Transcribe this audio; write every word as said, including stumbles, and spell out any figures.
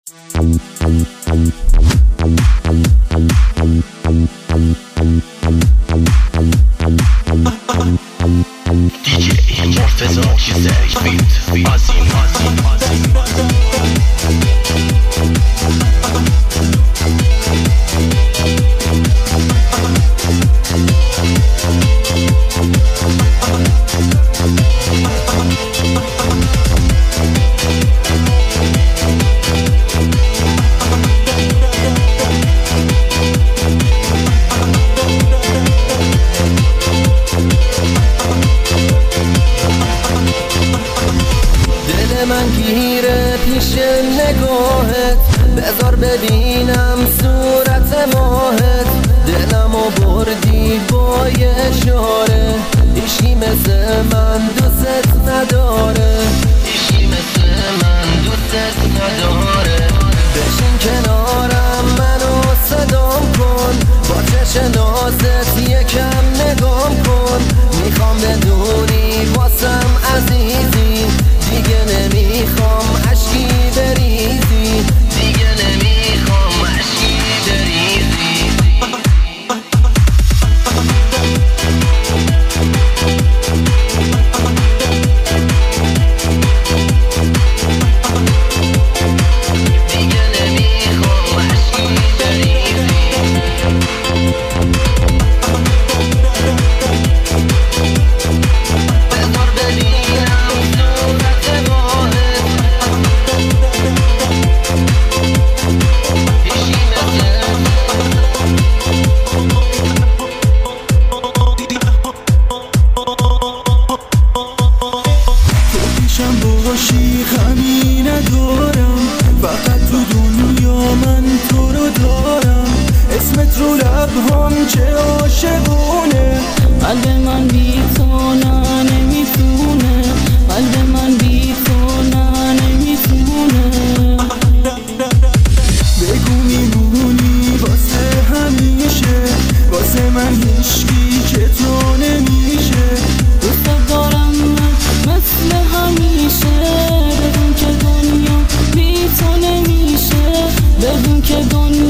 من گیره پیش نگاهت، بذار ببینم صورت ماهت. دلمو بردی با یه اشاره، هیچی مثل من دوست نداره، هیچی مثل من دوست نداره. بشین کنارم منو صدام کن، با چش نازت یکم نگام کن. میخوام بدونی واسم عزیزی، دیگه نمیخوام عشقی بریزی، دیگه نمیخوام عشقی بریزی. دیگه نمیخوام عشقی بریزی. بذار ببینم صورت ماهت، هیچی مثل تو پیشم باشی غمی ندارم، فقط تو دنیا من تو رو دارم. اسمت رو لبهام چه عاشقونه، قلب من بی تو نه نمیتونه، قلب من بی تو نه نمیتونه. بگو میمونی واسه همیشه، واسه من هیچکی که تو نمیشه. دوست دارم من مثل همیشه، بدون که دنیا بی تو نمیشه، بدون که دنیا